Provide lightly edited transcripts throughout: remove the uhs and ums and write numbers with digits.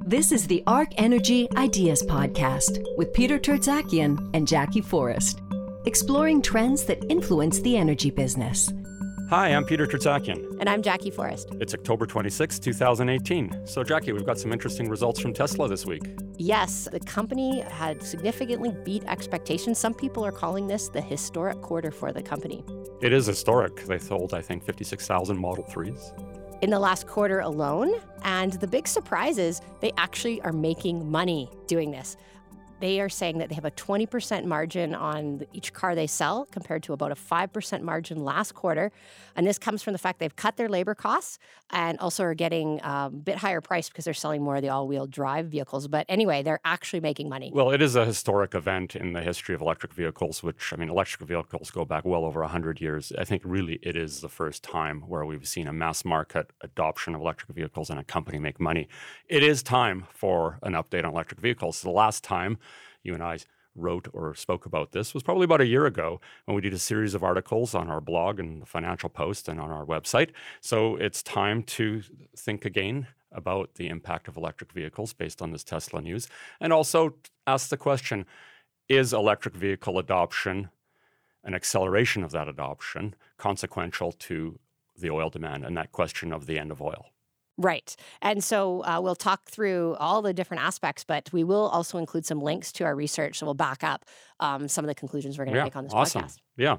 This is the Arc Energy Ideas Podcast with Peter Tertzakian and Jackie Forrest, exploring trends that influence the energy business. Hi, I'm Peter Tertzakian. And I'm Jackie Forrest. It's October 26, 2018. So, Jackie, we've got some interesting results from Tesla this week. Yes, the company had significantly beat expectations. Some people are calling this the historic quarter for the company. It is historic. They sold, I think, 56,000 Model 3s. In the last quarter alone. And the big surprise is they actually are making money doing this. They are saying that they have a 20% margin on each car they sell compared to about a 5% margin last quarter. And this comes from the fact they've cut their labor costs and also are getting a bit higher price because they're selling more of the all-wheel drive vehicles. But anyway, they're actually making money. Well, it is a historic event in the history of electric vehicles, which, electric vehicles go back well over 100 years. I think really it is the first time where we've seen a mass market adoption of electric vehicles and a company make money. It is time for an update on electric vehicles. The last time you and I wrote or spoke about this was probably about a year ago when we did a series of articles on our blog and the Financial Post and on our website. So it's time to think again about the impact of electric vehicles based on this Tesla news, and also ask the question, is electric vehicle adoption, an acceleration of that adoption, consequential to the oil demand and that question of the end of oil? Right. And so we'll talk through all the different aspects, but we will also include some links to our research. So we'll back up some of the conclusions we're going to make on this podcast. Yeah.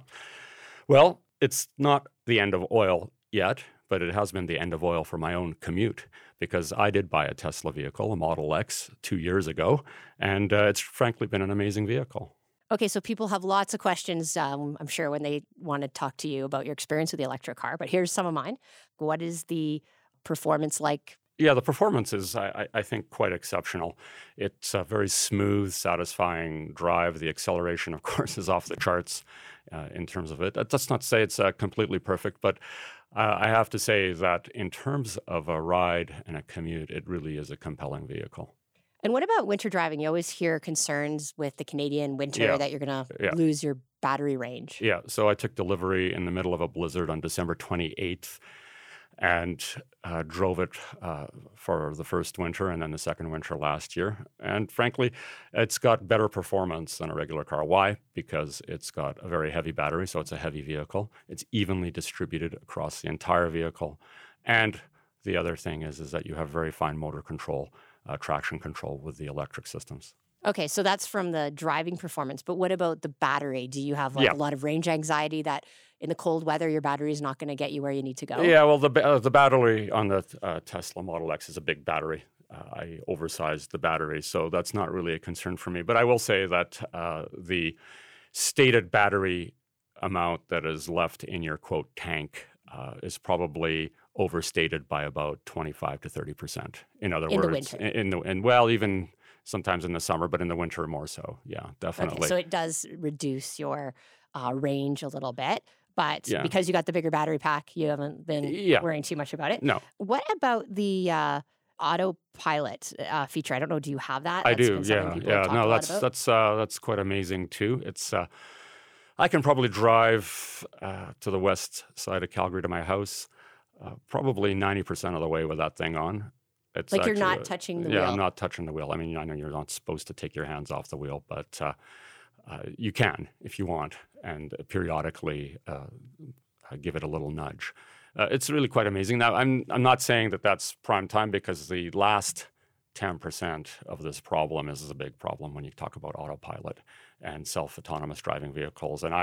Well, it's not the end of oil yet, but it has been the end of oil for my own commute because I did buy a Tesla vehicle, a Model X, 2 years ago, and it's frankly been an amazing vehicle. Okay, so people have lots of questions, I'm sure, when they want to talk to you about your experience with the electric car, but here's some of mine. What is the performance like? Yeah, the performance is, I think, quite exceptional. It's a very smooth, satisfying drive. The acceleration, of course, is off the charts in terms of it. That's not to say it's completely perfect, but I have to say that in terms of a ride and a commute, it really is a compelling vehicle. And what about winter driving? You always hear concerns with the Canadian winter that you're going to lose your battery range. Yeah, so I took delivery in the middle of a blizzard on December 28th. And drove it for the first winter and then the second winter last year. And frankly, it's got better performance than a regular car. Why? Because it's got a very heavy battery, so it's a heavy vehicle. It's evenly distributed across the entire vehicle. And the other thing is that you have very fine motor control, traction control with the electric systems. Okay, so that's from the driving performance. But what about the battery? Do you have a lot of range anxiety that in the cold weather, your battery is not going to get you where you need to go? Yeah, well, the battery on the Tesla Model X is a big battery. I oversized the battery, so that's not really a concern for me. But I will say that the stated battery amount that is left in your, quote, tank is probably overstated by about 25 to 30%. In other words, in the winter. Well, even sometimes in the summer, but in the winter more so. Yeah, definitely. Okay, so it does reduce your range a little bit. But because you got the bigger battery pack, you haven't been worrying too much about it. No. What about the autopilot feature? I don't know. Do you have that? I do. Yeah. No, that's quite amazing too. It's I can probably drive to the west side of Calgary to my house probably 90% of the way with that thing on. It's like you're not touching the wheel. Yeah, I'm not touching the wheel. I mean, I know you're not supposed to take your hands off the wheel, but you can if you want, and periodically give it a little nudge. It's really quite amazing. Now, I'm not saying that that's prime time because the last 10% of this problem is a big problem when you talk about autopilot and self-autonomous driving vehicles. And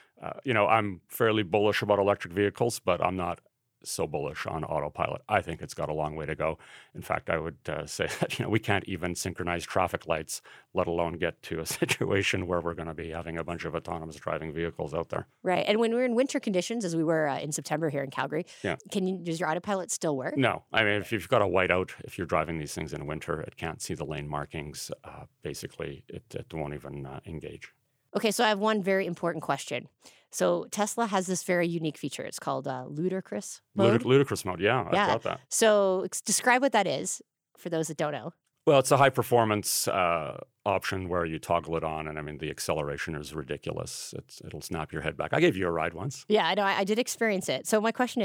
I'm fairly bullish about electric vehicles, but I'm not so bullish on autopilot. I think it's got a long way to go. In fact, I would say that we can't even synchronize traffic lights, let alone get to a situation where we're going to be having a bunch of autonomous driving vehicles out there. Right. And when we're in winter conditions, as we were in September here in Calgary, does your autopilot still work? No. I mean, if you've got a whiteout, if you're driving these things in winter, it can't see the lane markings. Basically, it won't even engage. Okay, so I have one very important question. So Tesla has this very unique feature. It's called ludicrous mode. Ludicrous mode, I got that. So describe what that is for those that don't know. Well, it's a high-performance option where you toggle it on, and the acceleration is ridiculous. It'll snap your head back. I gave you a ride once. Yeah, I know. I did experience it. So my question is,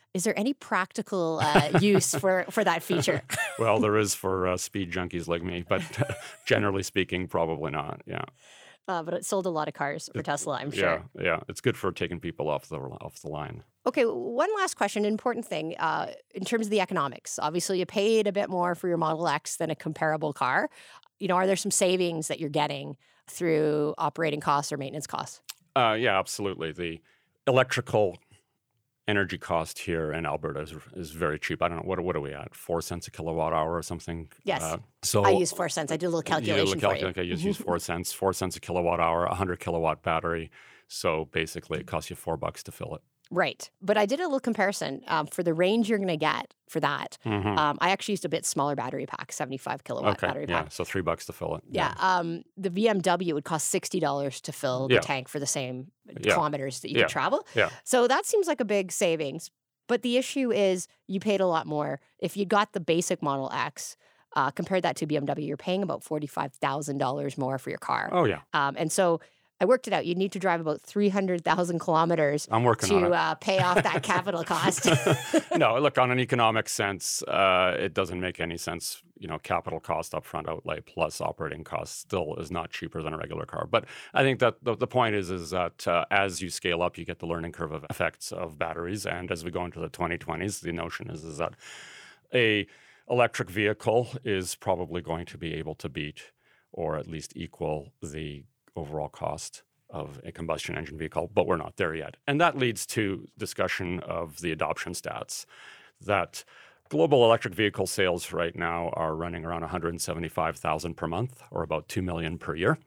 Is there any practical use for that feature? Well, there is for speed junkies like me, but generally speaking, probably not. Yeah. But it sold a lot of cars for Tesla, I'm sure. Yeah. It's good for taking people off the line. Okay, one last question, an important thing in terms of the economics. Obviously, you paid a bit more for your Model X than a comparable car. Are there some savings that you're getting through operating costs or maintenance costs? Yeah, absolutely. The electrical energy cost here in Alberta is very cheap. I don't know, what are we at? 4 cents a kilowatt hour or something? Yes. So I use 4 cents. I did a little calculation for you. Okay, use 4 cents. 4 cents a kilowatt hour, 100 kilowatt battery. So basically, it costs you $4 to fill it. Right. But I did a little comparison for the range you're going to get for that. Mm-hmm. I actually used a bit smaller battery pack, 75 kilowatt battery pack. Yeah, so $3 to fill it. Yeah. The BMW would cost $60 to fill the tank for the same kilometers that you could travel. Yeah. So that seems like a big savings. But the issue is you paid a lot more. If you got the basic Model X, compared that to BMW, you're paying about $45,000 more for your car. Oh, yeah. And so I worked it out. You'd need to drive about 300,000 kilometers I'm working on to pay off that capital cost. No, look, on an economic sense, it doesn't make any sense. Capital cost, upfront outlay plus operating cost still is not cheaper than a regular car. But I think that the point is that as you scale up, you get the learning curve of effects of batteries. And as we go into the 2020s, the notion is that a electric vehicle is probably going to be able to beat or at least equal the overall cost of a combustion engine vehicle, but we're not there yet. And that leads to discussion of the adoption stats, that global electric vehicle sales right now are running around 175,000 per month, or about 2 million per year.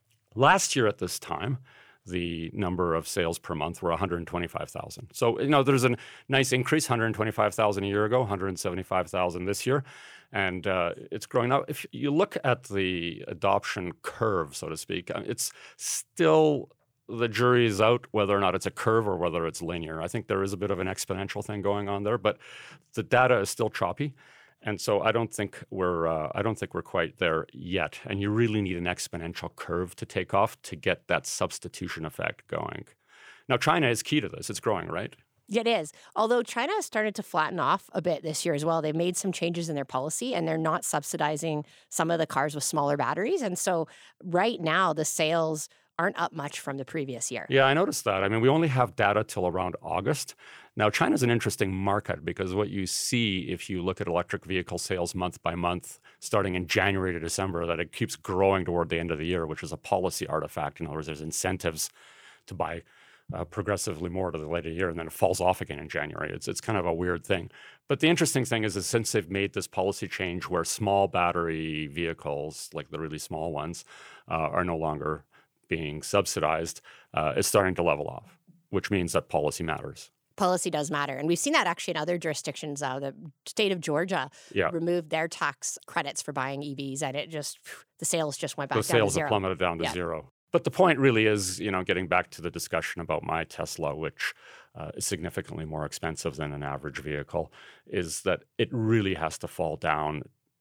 Last year at this time, the number of sales per month were 125,000. So, there's a nice increase, 125,000 a year ago, 175,000 this year. And it's growing. Now, if you look at the adoption curve, so to speak, it's still, the jury is out whether or not it's a curve or whether it's linear. I think there is a bit of an exponential thing going on there, but the data is still choppy. And so I don't think we're quite there yet. And you really need an exponential curve to take off to get that substitution effect going. Now, China is key to this. It's growing, right? It is. Although China has started to flatten off a bit this year as well. They've made some changes in their policy, and they're not subsidizing some of the cars with smaller batteries. And so right now, the sales aren't up much from the previous year. Yeah, I noticed that. I mean, we only have data till around August. Now, China's an interesting market because what you see if you look at electric vehicle sales month by month, starting in January to December, that it keeps growing toward the end of the year, which is a policy artifact. In other words, there's incentives to buy progressively more to the later year, and then it falls off again in January. It's kind of a weird thing. But the interesting thing is since they've made this policy change where small battery vehicles, like the really small ones, are no longer being subsidized, it's starting to level off, which means that policy matters. Policy does matter. And we've seen that actually in other jurisdictions. The state of Georgia removed their tax credits for buying EVs, and the sales just went back down to zero. The sales have plummeted down to zero. But the point really is, getting back to the discussion about my Tesla, which is significantly more expensive than an average vehicle, is that it really has to fall down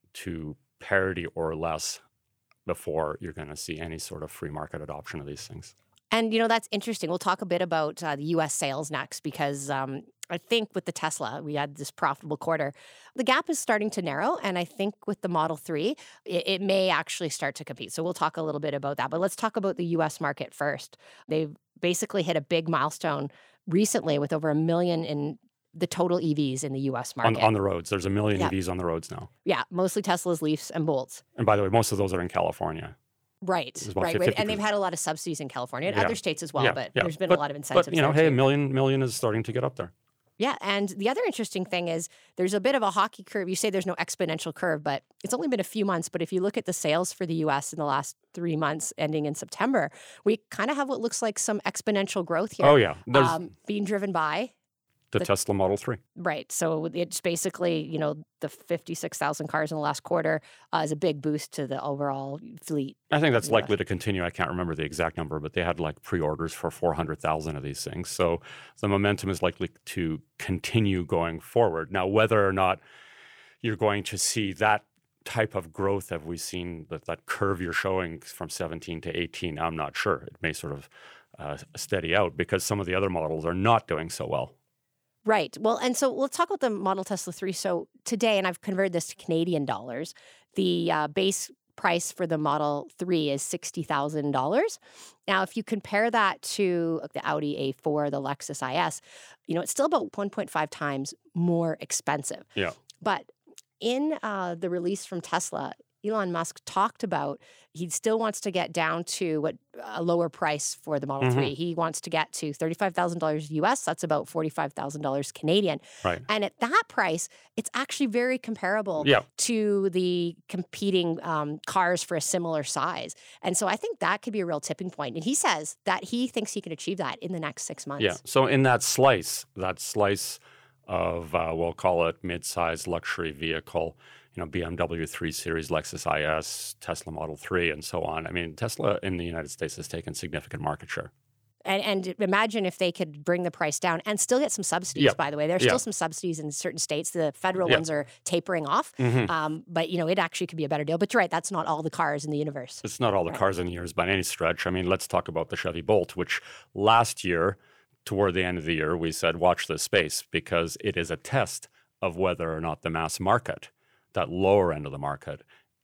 to parity or less before you're going to see any sort of free market adoption of these things. And, that's interesting. We'll talk a bit about the U.S. sales next because I think with the Tesla, we had this profitable quarter. The gap is starting to narrow, and I think with the Model 3, it may actually start to compete. So we'll talk a little bit about that. But let's talk about the U.S. market first. They've basically hit a big milestone recently with over 1 million in the total EVs in the U.S. market. On the roads. There's 1 million EVs on the roads now. Yeah, mostly Teslas, Leafs, and Bolts. And by the way, most of those are in California. Right. And they've had a lot of subsidies in California and other states as well, but there's been a lot of incentives. But, hey, 1 million is starting to get up there. Yeah, and the other interesting thing is there's a bit of a hockey curve. You say there's no exponential curve, but it's only been a few months. But if you look at the sales for the U.S. in the last 3 months ending in September, we kind of have what looks like some exponential growth here. Oh, yeah. Being driven by the Tesla Model 3. Right. So it's basically, the 56,000 cars in the last quarter is a big boost to the overall fleet. I think that's likely to continue. I can't remember the exact number, but they had pre-orders for 400,000 of these things. So the momentum is likely to continue going forward. Now, whether or not you're going to see that type of growth have we seen, that curve you're showing from 17 to 18, I'm not sure. It may sort of steady out because some of the other models are not doing so well. Right. Well, and so let's talk about the Model Tesla 3. So today, and I've converted this to Canadian dollars, the base price for the Model 3 is $60,000. Now, if you compare that to the Audi A4, the Lexus IS, it's still about 1.5 times more expensive. Yeah. But in the release from Tesla, Elon Musk talked about he still wants to get down to a lower price for the Model 3. He wants to get to $35,000 US. That's about $45,000 Canadian. Right. And at that price, it's actually very comparable to the competing cars for a similar size. And so I think that could be a real tipping point. And he says that he thinks he can achieve that in the next 6 months. Yeah. So in that slice of, we'll call it mid-sized luxury vehicle, BMW 3 Series, Lexus IS, Tesla Model 3, and so on. I mean, Tesla in the United States has taken significant market share. And imagine if they could bring the price down and still get some subsidies, by the way. There's still some subsidies in certain states. The federal ones are tapering off. But, it actually could be a better deal. But you're right, that's not all the cars in the universe. It's not all the cars in the universe by any stretch. I mean, let's talk about the Chevy Bolt, which last year, toward the end of the year, we said, watch this space because it is a test of whether or not the mass market, that lower end of the market,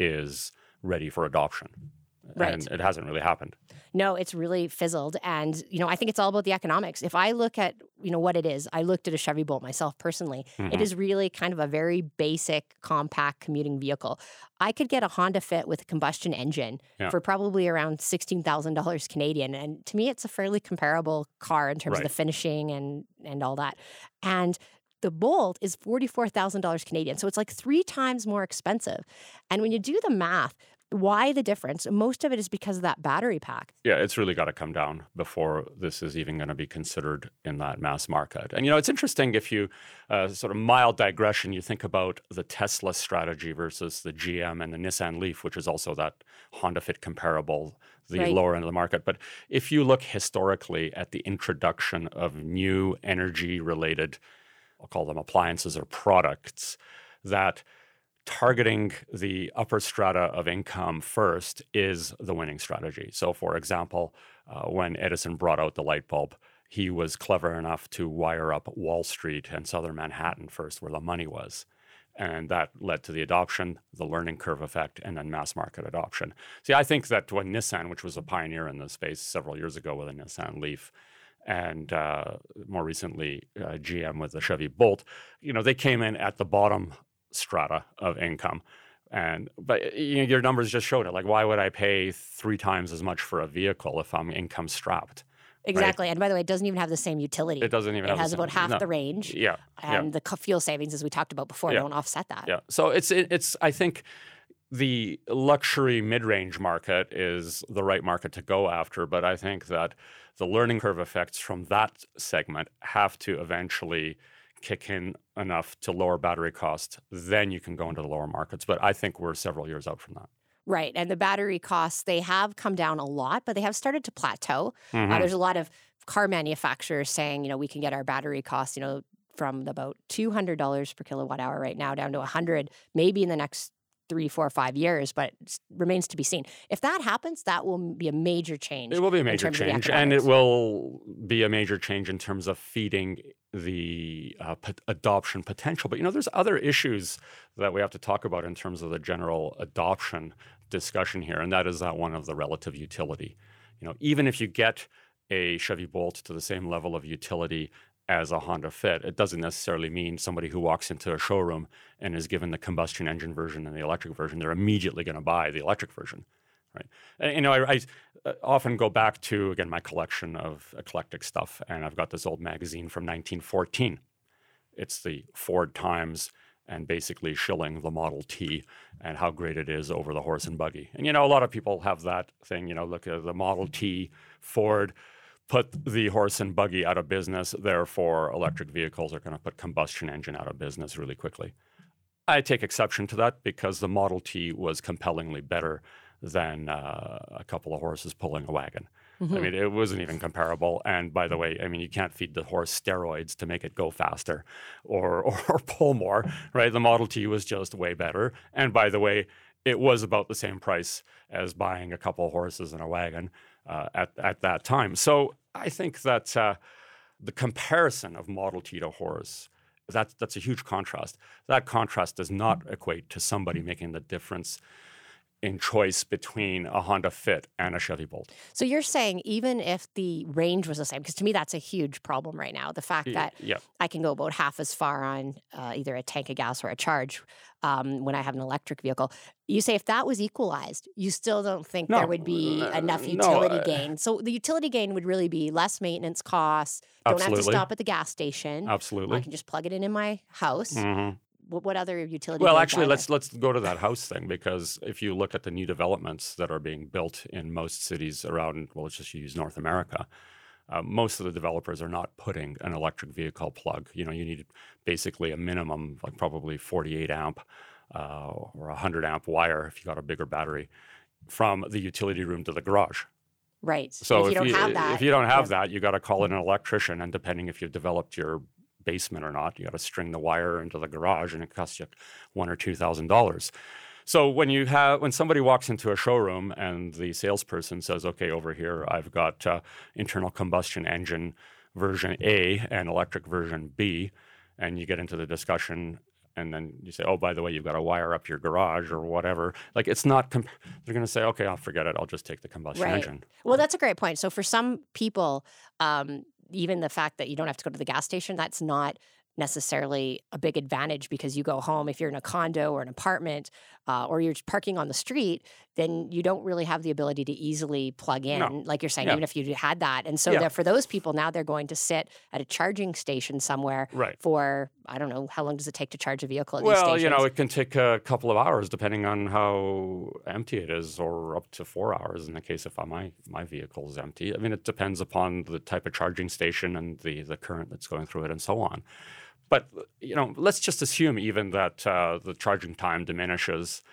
is ready for adoption. Right. And it hasn't really happened. No, it's really fizzled. And, I think it's all about the economics. If I look at, what it is, I looked at a Chevy Bolt myself personally. It is really kind of a very basic, compact commuting vehicle. I could get a Honda Fit with a combustion engine for probably around $16,000 Canadian. And to me, it's a fairly comparable car in terms of the finishing and all that. And the Bolt is $44,000 Canadian. So it's like 3 times more expensive. And when you do the math, why the difference? Most of it is because of that battery pack. Yeah, it's really got to come down before this is even going to be considered in that mass market. And, it's interesting if you, sort of mild digression, you think about the Tesla strategy versus the GM and the Nissan Leaf, which is also that Honda Fit comparable, the lower end of the market. But if you look historically at the introduction of new energy-related, I'll call them appliances or products, that targeting the upper strata of income first is the winning strategy. So, for example, when Edison brought out the light bulb, he was clever enough to wire up Wall Street and southern Manhattan first, where the money was. And that led to the adoption, the learning curve effect, and then mass market adoption. See, I think that when Nissan, which was a pioneer in this space several years ago with a Nissan Leaf, and more recently GM with the Chevy Bolt, they came in at the bottom strata of income. But your numbers just showed it. Like, why would I pay 3 times as much for a vehicle if I'm income strapped? Exactly. Right? And by the way, it doesn't even have the same utility. It doesn't even have the same. It has about half the range. Yeah. And the fuel savings, as we talked about before, don't offset that. Yeah. So it's I think the luxury mid-range market is the right market to go after, but I think that the learning curve effects from that segment have to eventually kick in enough to lower battery costs, then you can go into the lower markets. But I think we're several years out from that. Right. And the battery costs, they have come down a lot, but they have started to plateau. There's a lot of car manufacturers saying, we can get our battery costs, from about $200 per kilowatt hour right now down to $100, maybe in the next 3, 4, 5 years, but it remains to be seen. If that happens, that will be a major change. It will be a major change, and it will be a major change in terms of feeding the adoption potential. But, there's other issues that we have to talk about in terms of the general adoption discussion here, and that is that one of the relative utility. Even if you get a Chevy Bolt to the same level of utility as a Honda Fit, it doesn't necessarily mean somebody who walks into a showroom and is given the combustion engine version and the electric version, they're immediately going to buy the electric version, right? And, I often go back to, again, my collection of eclectic stuff, and I've got this old magazine from 1914. It's the Ford Times, and basically shilling the Model T and how great it is over the horse and buggy. And, a lot of people have that thing, look at the Model T, Ford, put the horse and buggy out of business, therefore electric vehicles are going to put combustion engine out of business really quickly. I take exception to that because the Model T was compellingly better than a couple of horses pulling a wagon. I mean, it wasn't even comparable. And by the way, you can't feed the horse steroids to make it go faster or pull more, right? The Model T was just way better. And by the way, it was about the same price as buying a couple of horses and a wagon at that time. So I think that the comparison of Model T to Horse, that's a huge contrast. That contrast does not equate to somebody making the difference in choice between a Honda Fit and a Chevy Bolt. So you're saying even if the range was the same, because to me that's a huge problem right now, the fact that I can go about half as far on either a tank of gas or a charge when I have an electric vehicle. You say if that was equalized, you still don't think there would be enough utility gain. So the utility gain would really be less maintenance costs, don't have to stop at the gas station. Absolutely. I can just plug it in my house. Mm-hmm. What other utility? Well, actually, let's go to that house thing, because if you look at the new developments that are being built in most cities around, well, let's just use North America, most of the developers are not putting an electric vehicle plug. You need basically a minimum, like probably 48 amp or 100 amp wire if you got a bigger battery from the utility room to the garage. Right. So if you don't have that, you got to call in an electrician, and depending if you've developed your basement or not, you got to string the wire into the garage, and it costs you $1,000 or $2,000. So when somebody walks into a showroom and the salesperson says, "Okay, over here I've got internal combustion engine version A and electric version B," and you get into the discussion, and then you say, "Oh, by the way, you've got to wire up your garage or whatever." Like, it's not. They're going to say, "Okay, I'll forget it. I'll just take the combustion engine." Well, that's a great point. So for some people, even the fact that you don't have to go to the gas station, that's not necessarily a big advantage, because you go home, if you're in a condo or an apartment or you're parking on the street, then you don't really have the ability to easily plug in, like you're saying, even if you had that. And so for those people, now they're going to sit at a charging station somewhere for, I don't know, how long does it take to charge a vehicle at these stations? Well, it can take a couple of hours depending on how empty it is, or up to 4 hours in the case if my vehicle is empty. I mean, it depends upon the type of charging station and the current that's going through it and so on. But, let's just assume even that the charging time diminishes.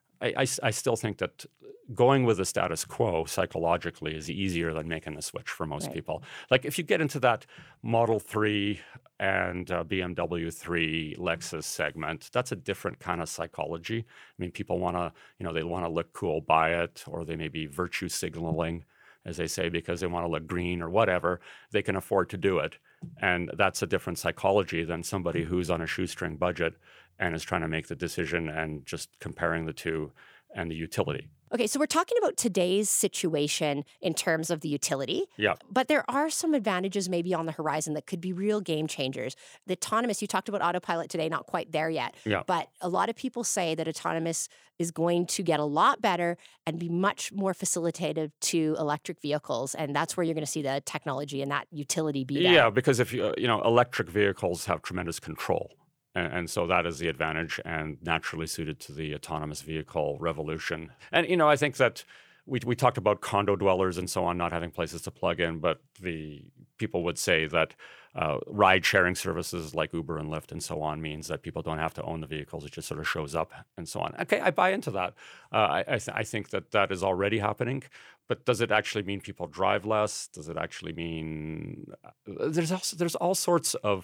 I still think that going with the status quo psychologically is easier than making the switch for most people. Like, if you get into that Model 3 and BMW 3 Lexus segment, that's a different kind of psychology. I mean, people want to, they want to look cool, buy it, or they may be virtue signaling, as they say, because they want to look green or whatever. They can afford to do it. And that's a different psychology than somebody who's on a shoestring budget and is trying to make the decision and just comparing the two and the utility. Okay, so we're talking about today's situation in terms of the utility. Yeah. But there are some advantages maybe on the horizon that could be real game changers. The autonomous, you talked about autopilot today, not quite there yet. Yeah. But a lot of people say that autonomous is going to get a lot better and be much more facilitative to electric vehicles. And that's where you're going to see the technology and that utility be there. Yeah, because if electric vehicles have tremendous control. And so that is the advantage, and naturally suited to the autonomous vehicle revolution. And, I think that we talked about condo dwellers and so on not having places to plug in, but the people would say that ride-sharing services like Uber and Lyft and so on means that people don't have to own the vehicles. It just sort of shows up and so on. Okay, I buy into that. I think that is already happening. But does it actually mean people drive less? Does it actually mean there's all sorts of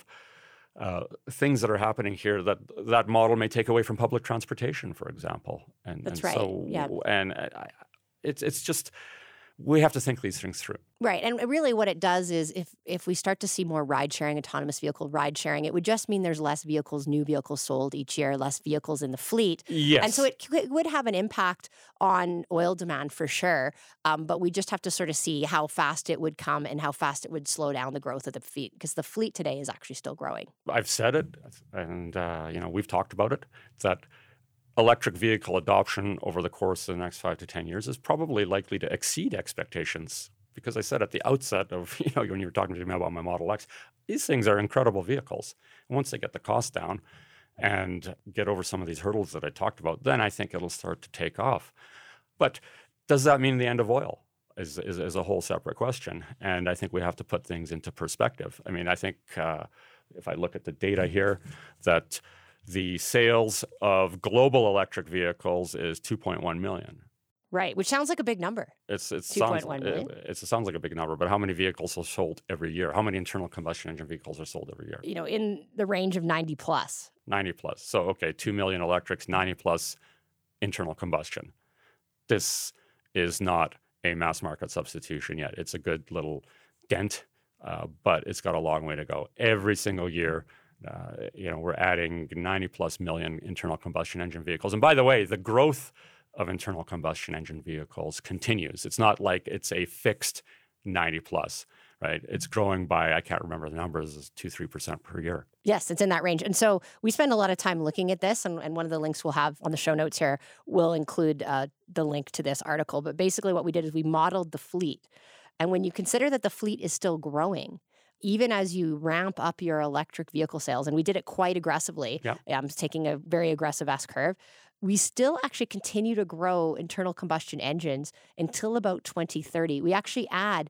things that are happening here that model may take away from public transportation, for example. That's right. And it's just, we have to think these things through. Right. And really what it does is if we start to see more ride-sharing, autonomous vehicle ride-sharing, it would just mean there's less new vehicles sold each year, less vehicles in the fleet. Yes. And so it would have an impact on oil demand for sure. But we just have to sort of see how fast it would come and how fast it would slow down the growth of the fleet, because the fleet today is actually still growing. I've said it, and we've talked about it, that electric vehicle adoption over the course of the next 5 to 10 years is probably likely to exceed expectations. Because I said at the outset of, when you were talking to me about my Model X, these things are incredible vehicles. And once they get the cost down and get over some of these hurdles that I talked about, then I think it'll start to take off. But does that mean the end of oil? Is a whole separate question. And I think we have to put things into perspective. I mean, I think if I look at the data here, that the sales of global electric vehicles is 2.1 million. Right, which sounds like a big number. It sounds like a big number, but how many vehicles are sold every year? How many internal combustion engine vehicles are sold every year? In the range of 90 plus. 90 plus. So, okay, 2 million electrics, 90 plus internal combustion. This is not a mass market substitution yet. It's a good little dent but it's got a long way to go. Every single year, we're adding 90 plus million internal combustion engine vehicles. And by the way, the growth of internal combustion engine vehicles continues. It's not like it's a fixed 90 plus, right? It's growing by, I can't remember the numbers, 2-3% per year. Yes, it's in that range. And so we spend a lot of time looking at this, and one of the links we'll have on the show notes here will include the link to this article. But basically what we did is we modeled the fleet. And when you consider that the fleet is still growing, even as you ramp up your electric vehicle sales, and we did it quite aggressively, taking a very aggressive S-curve, we still actually continue to grow internal combustion engines until about 2030. We actually add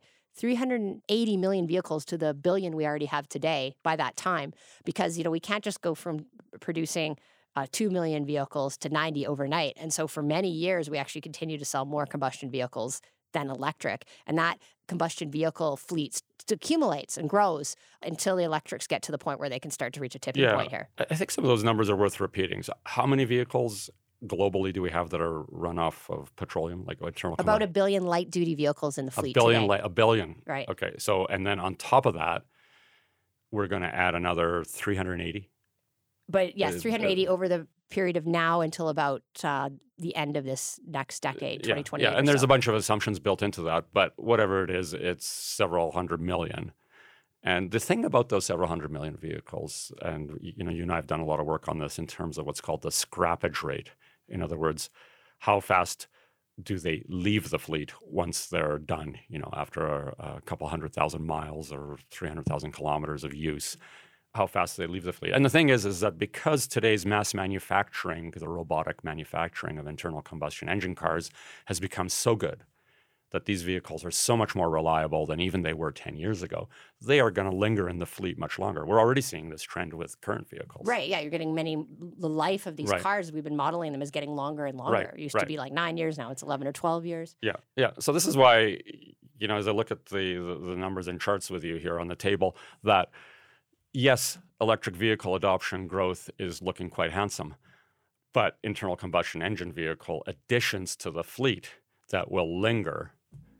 380 million vehicles to the billion we already have today by that time, because we can't just go from producing 2 million vehicles to 90 overnight. And so for many years, we actually continue to sell more combustion vehicles than electric. And that combustion vehicle fleet accumulates and grows until the electrics get to the point where they can start to reach a tipping point here. I think some of those numbers are worth repeating. So how many vehicles globally do we have that are run off of petroleum, like internal combustion? About 1 billion light-duty vehicles in the fleet today. A billion. Right. Okay. So, and then on top of that, we're going to add another 380. But yes, 380 over the period of now until about the end of this next decade, 2028. Yeah, and there's a bunch of assumptions built into that, but whatever it is, it's several hundred million. And the thing about those several hundred million vehicles, and you and I have done a lot of work on this in terms of what's called the scrappage rate. In other words, how fast do they leave the fleet once they're done, after a couple 100,000 miles or 300,000 kilometers of use? How fast they leave the fleet. And the thing is that because today's mass manufacturing, the robotic manufacturing of internal combustion engine cars has become so good that these vehicles are so much more reliable than even they were 10 years ago, they are going to linger in the fleet much longer. We're already seeing this trend with current vehicles. Right, yeah, you're getting the life of these cars, we've been modeling them as getting longer and longer. It used to be like 9 years, now it's 11 or 12 years. Yeah. So this is why, as I look at the numbers and charts with you here on the table, that yes, electric vehicle adoption growth is looking quite handsome, but internal combustion engine vehicle additions to the fleet that will linger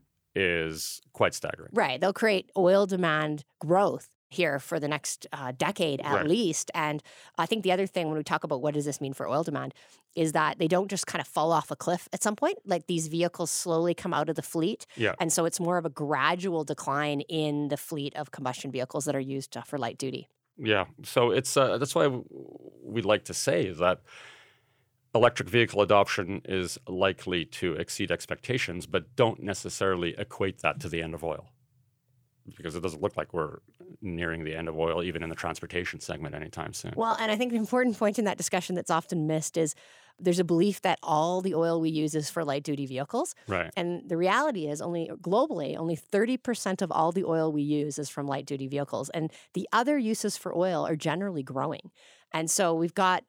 is quite staggering. Right. They'll create oil demand growth here for the next decade at least. And I think the other thing when we talk about what does this mean for oil demand is that they don't just kind of fall off a cliff at some point. Like these vehicles slowly come out of the fleet. Yeah. And so it's more of a gradual decline in the fleet of combustion vehicles that are used for light duty. Yeah. So it's that's why we'd like to say that electric vehicle adoption is likely to exceed expectations, but don't necessarily equate that to the end of oil, because it doesn't look like we're nearing the end of oil, even in the transportation segment, anytime soon. Well, and I think the important point in that discussion that's often missed is there's a belief that all the oil we use is for light-duty vehicles. Right. And the reality is globally, only 30% of all the oil we use is from light-duty vehicles. And the other uses for oil are generally growing. And so we've got,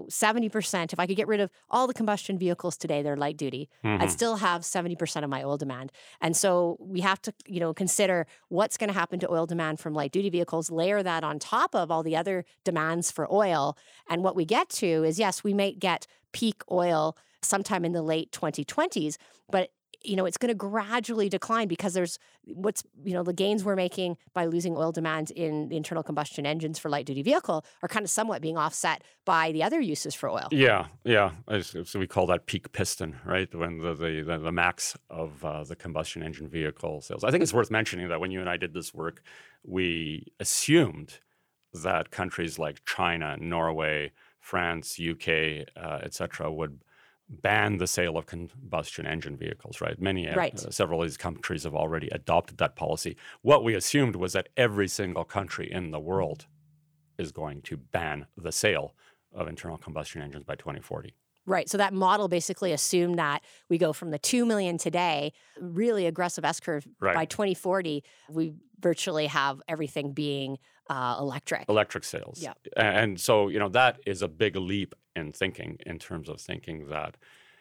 70%. If I could get rid of all the combustion vehicles today, they're light duty, I'd still have 70% of my oil demand. And so we have to, consider what's going to happen to oil demand from light duty vehicles, layer that on top of all the other demands for oil. And what we get to is, yes, we may get peak oil sometime in the late 2020s, but it's going to gradually decline because there's the gains we're making by losing oil demand in the internal combustion engines for light duty vehicle are kind of somewhat being offset by the other uses for oil. Yeah. So we call that peak piston, right? When the max of the combustion engine vehicle sales. I think it's worth mentioning that when you and I did this work, we assumed that countries like China, Norway, France, UK, et cetera, would ban the sale of combustion engine vehicles, right? Several of these countries have already adopted that policy. What we assumed was that every single country in the world is going to ban the sale of internal combustion engines by 2040. Right. So that model basically assumed that we go from the 2 million today, really aggressive S-curve, by 2040, we virtually have everything being electric. Electric sales. Yeah. And so, that is a big leap in thinking, in terms of thinking that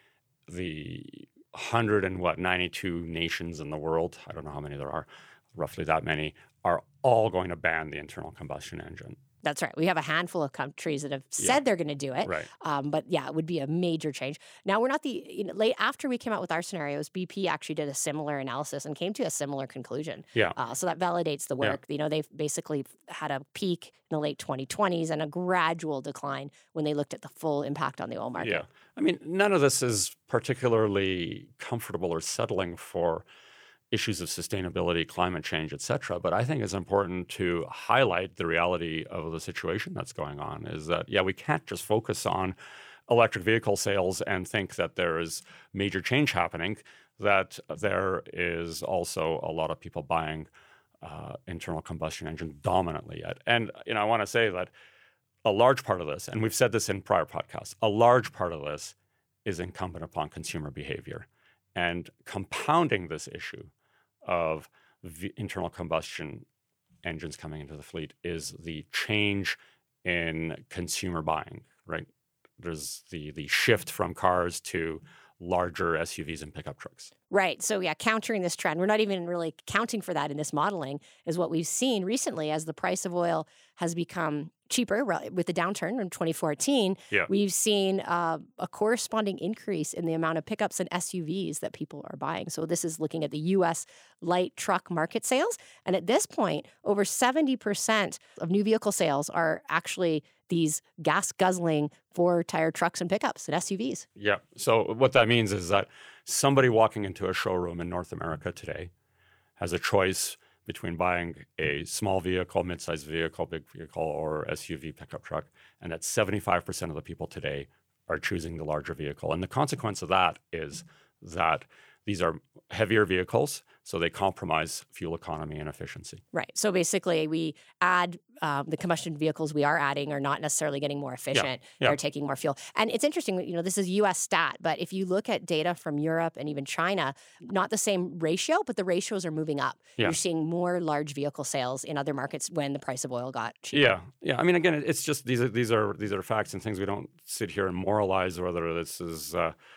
the 92 nations in the world, I don't know how many there are, roughly that many, are all going to ban the internal combustion engine. That's right. We have a handful of countries that have said they're going to do it. Right. But yeah, it would be a major change. Now, we're not late after we came out with our scenarios, BP actually did a similar analysis and came to a similar conclusion. Yeah. So that validates the work. They've basically had a peak in the late 2020s and a gradual decline when they looked at the full impact on the oil market. Yeah. I mean, none of this is particularly comfortable or settling for issues of sustainability, climate change, et cetera. But I think it's important to highlight the reality of the situation that's going on is that, we can't just focus on electric vehicle sales and think that there is major change happening, that there is also a lot of people buying internal combustion engine dominantly yet. And, I want to say that a large part of this, and we've said this in prior podcasts, a large part of this is incumbent upon consumer behavior. And compounding this issue of internal combustion engines coming into the fleet is the change in consumer buying, right? There's the shift from cars to larger SUVs and pickup trucks. Right. So countering this trend, we're not even really counting for that in this modeling, is what we've seen recently as the price of oil has become cheaper with the downturn in 2014. We've seen a corresponding increase in the amount of pickups and SUVs that people are buying. So this is looking at the U.S. light truck market sales. And at this point, over 70% of new vehicle sales are actually these gas-guzzling four-tire trucks and pickups and SUVs. Yeah. So what that means is that somebody walking into a showroom in North America today has a choice between buying a small vehicle, mid-sized vehicle, big vehicle, or SUV pickup truck, and that 75% of the people today are choosing the larger vehicle. And the consequence of that is that these are heavier vehicles, so they compromise fuel economy and efficiency. Right. So basically, we add the combustion vehicles we are adding are not necessarily getting more efficient. They're taking more fuel. And it's interesting, this is U.S. stat, but if you look at data from Europe and even China, not the same ratio, but the ratios are moving up. You're seeing more large vehicle sales in other markets when the price of oil got cheaper. Yeah. I mean, again, it's just these are facts and things. We don't sit here and moralize whether this is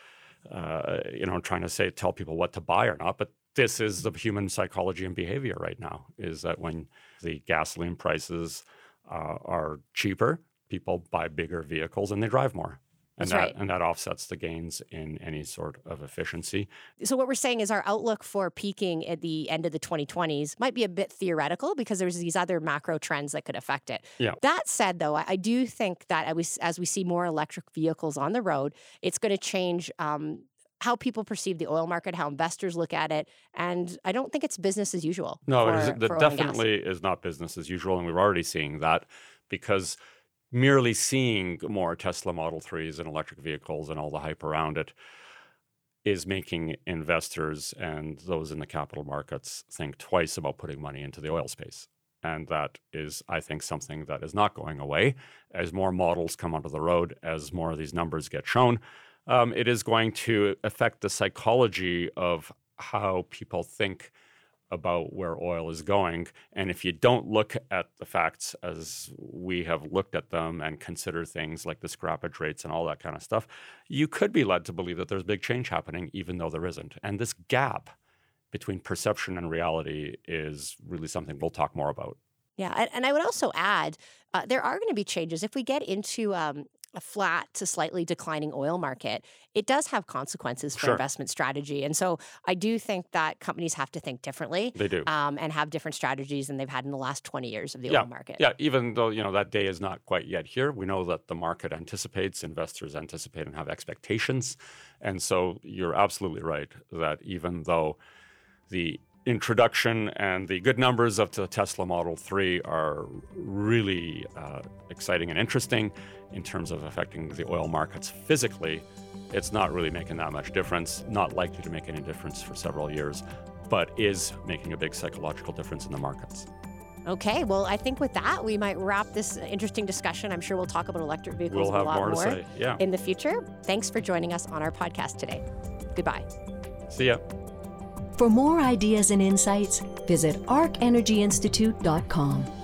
trying to tell people what to buy or not, but this is the human psychology and behavior right now, is that when the gasoline prices are cheaper, people buy bigger vehicles and they drive more. And that offsets the gains in any sort of efficiency. So what we're saying is our outlook for peaking at the end of the 2020s might be a bit theoretical because there's these other macro trends that could affect it. Yeah. That said, though, I do think that as we see more electric vehicles on the road, it's going to change how people perceive the oil market, how investors look at it. And I don't think it's business as usual. No, it definitely is not business as usual. And we're already seeing that because merely seeing more Tesla Model 3s and electric vehicles and all the hype around it is making investors and those in the capital markets think twice about putting money into the oil space. And that is, I think, something that is not going away. As more models come onto the road, as more of these numbers get shown, it is going to affect the psychology of how people think about where oil is going. And if you don't look at the facts as we have looked at them and consider things like the scrappage rates and all that kind of stuff, you could be led to believe that there's big change happening, even though there isn't. And this gap between perception and reality is really something we'll talk more about. Yeah, and I would also add, there are going to be changes. If we get into a flat to slightly declining oil market, it does have consequences for investment strategy. And so I do think that companies have to think differently. They do. And have different strategies than they've had in the last 20 years of the oil market. Yeah, even though, that day is not quite yet here, we know that the market anticipates, investors anticipate and have expectations. And so you're absolutely right that even though the introduction and the good numbers of the Tesla Model 3 are really exciting and interesting in terms of affecting the oil markets physically, it's not really making that much difference, not likely to make any difference for several years, but is making a big psychological difference in the markets. Okay, well, I think with that, we might wrap this interesting discussion. I'm sure we'll talk about electric vehicles a lot more to say. Yeah. In the future. Thanks for joining us on our podcast today. Goodbye. See ya. For more ideas and insights, visit arcenergyinstitute.com.